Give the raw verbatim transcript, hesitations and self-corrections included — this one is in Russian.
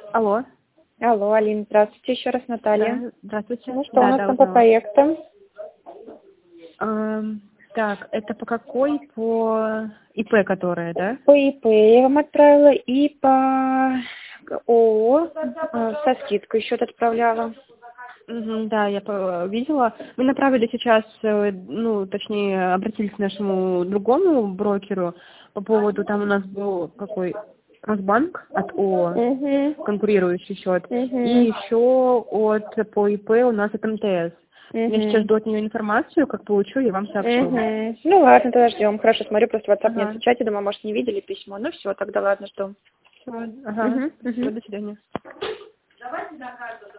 Алло. Алло, Алина, здравствуйте, еще раз Наталья. Да, здравствуйте. Ну что, Да, у нас да, там по узнала. проектам? Ам, так, это по какой? По ИП, которая, да? По ИП я вам отправила и по ООО э, со скидкой счет отправляла. Мгм, да, я по- видела. Мы направили сейчас, э, ну, точнее, обратились к нашему другому брокеру по поводу, там у нас был какой Росбанк от ООО, Угу. конкурирующий счет, и Угу. еще от по ИП у нас от МТС. Я сейчас Угу. жду от нее информацию, как получу, я вам сообщу. Угу. Ну ладно, тогда ждем. Хорошо, смотрю, просто WhatsApp нет Ага. в чате, думаю, может, не видели письмо. Ну все, тогда ладно, ждем. Всё, ага, Угу. спасибо, Угу. до свидания.